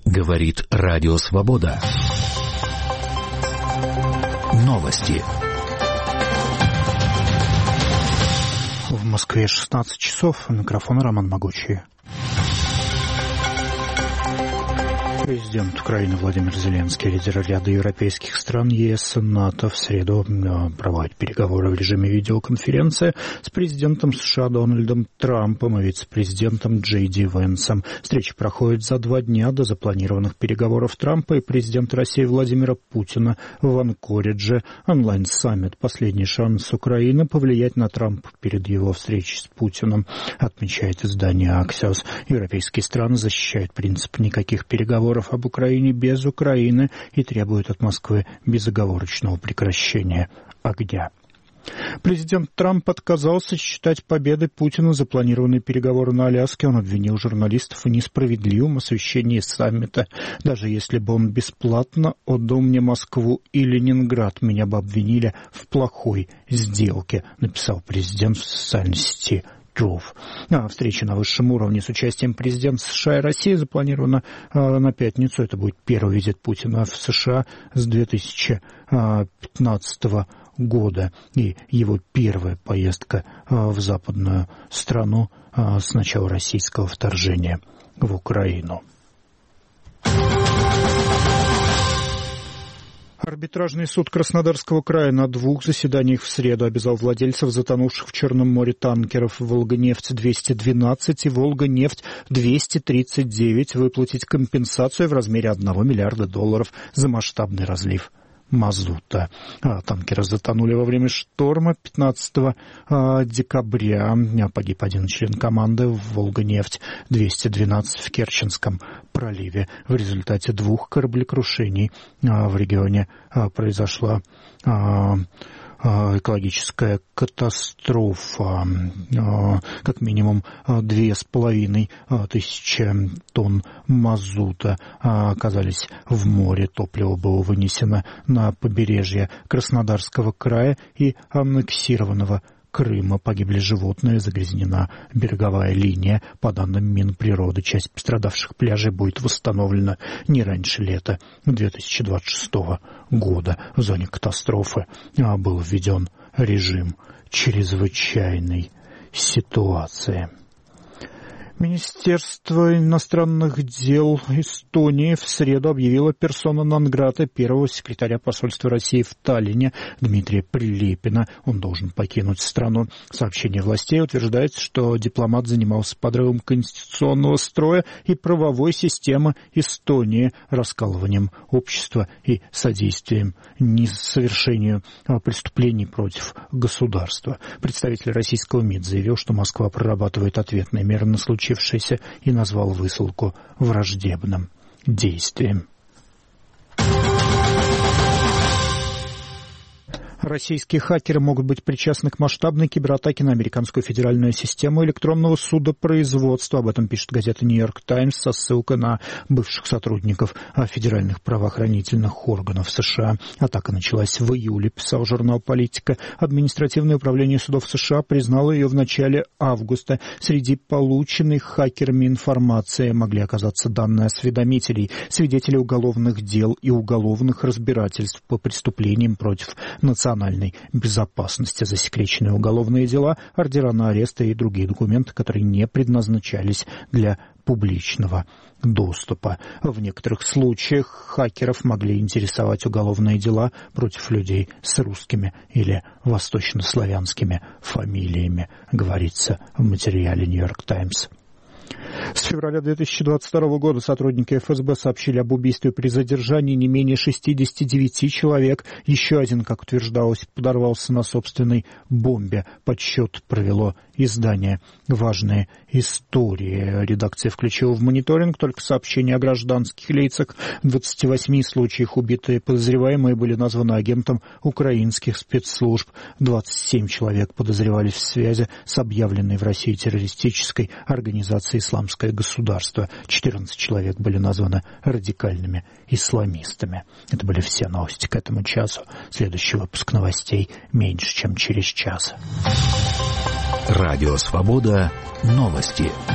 Говорит Радио Свобода. Новости. В Москве 16 часов. Микрофон Роман Могучий. Президент Украины Владимир Зеленский, лидеры ряда европейских стран ЕС и НАТО в среду проводят переговоры в режиме видеоконференции с президентом США Дональдом Трампом и вице-президентом Джей Ди Венсом. Встреча проходит за 2 дня до запланированных переговоров Трампа и президента России Владимира Путина в Анкоридже. Онлайн-саммит «Последний шанс Украины» повлиять на Трампа перед его встречей с Путиным, отмечает издание Axios. Европейские страны защищают принцип никаких переговоров об Украине без Украины и требуют от Москвы безоговорочного прекращения огня. Президент Трамп отказался считать победой Путина запланированные переговоры на Аляске. Он обвинил журналистов в несправедливом освещении саммита. Даже если бы он бесплатно отдал мне Москву и Ленинград, меня бы обвинили в плохой сделке, написал президент в социальной сети Truth. Встреча на высшем уровне с участием президента США и России запланирована на пятницу. Это будет первый визит Путина в США с 2015 года и его первая поездка в западную страну с начала российского вторжения в Украину. Арбитражный суд Краснодарского края на 2 заседаниях в среду обязал владельцев затонувших в Черном море танкеров «Волга-нефть-212» и «Волга-нефть-239» выплатить компенсацию в размере $1 миллиарда за масштабный разлив мазута. Танкеры затонули во время шторма 15 декабря. Погиб один член команды «Волга-нефть-212» в Керченском проливе. В результате 2 кораблекрушений в регионе произошла экологическая катастрофа. Как минимум 2500 тонн мазута оказались в море. Топливо было вынесено на побережье Краснодарского края и аннексированного Крыма. Погибли животные, загрязнена береговая линия. По данным Минприроды, часть пострадавших пляжей будет восстановлена не раньше лета 2026 года. В зоне катастрофы был введен режим чрезвычайной ситуации. Министерство иностранных дел Эстонии в среду объявило персона нон-грата первого секретаря посольства России в Таллине Дмитрия Прилепина. Он должен покинуть страну. Сообщение властей утверждает, что дипломат занимался подрывом конституционного строя и правовой системы Эстонии, раскалыванием общества и содействием несовершению преступлений против государства. Представитель российского МИД заявил, что Москва прорабатывает ответные меры на случай и назвал высылку враждебным действием. Российские хакеры могут быть причастны к масштабной кибератаке на американскую федеральную систему электронного судопроизводства. Об этом пишет газета «Нью-Йорк Таймс» со ссылкой на бывших сотрудников федеральных правоохранительных органов США. Атака началась в июле, писал журнал «Политика». Административное управление судов США признало ее в начале августа. Среди полученной хакерами информации могли оказаться данные осведомителей, свидетелей уголовных дел и уголовных разбирательств по преступлениям против национальной безопасности, засекреченные уголовные дела, ордера на арест и другие документы, которые не предназначались для публичного доступа. В некоторых случаях хакеров могли интересовать уголовные дела против людей с русскими или восточнославянскими фамилиями, говорится в материале «Нью-Йорк Таймс». С февраля 2022 года сотрудники ФСБ сообщили об убийстве при задержании не менее 69 человек. Еще один, как утверждалось, подорвался на собственной бомбе. Подсчет провело издание «Важные истории». Редакция включила в мониторинг только сообщения о гражданских лицах. В 28 случаях убитые подозреваемые были названы агентом украинских спецслужб. 27 человек подозревались в связи с объявленной в России террористической организацией «Исламское государство». 14 человек были названы радикальными исламистами. Это были все новости к этому часу. Следующий выпуск новостей меньше, чем через час. Радио «Свобода». Новости.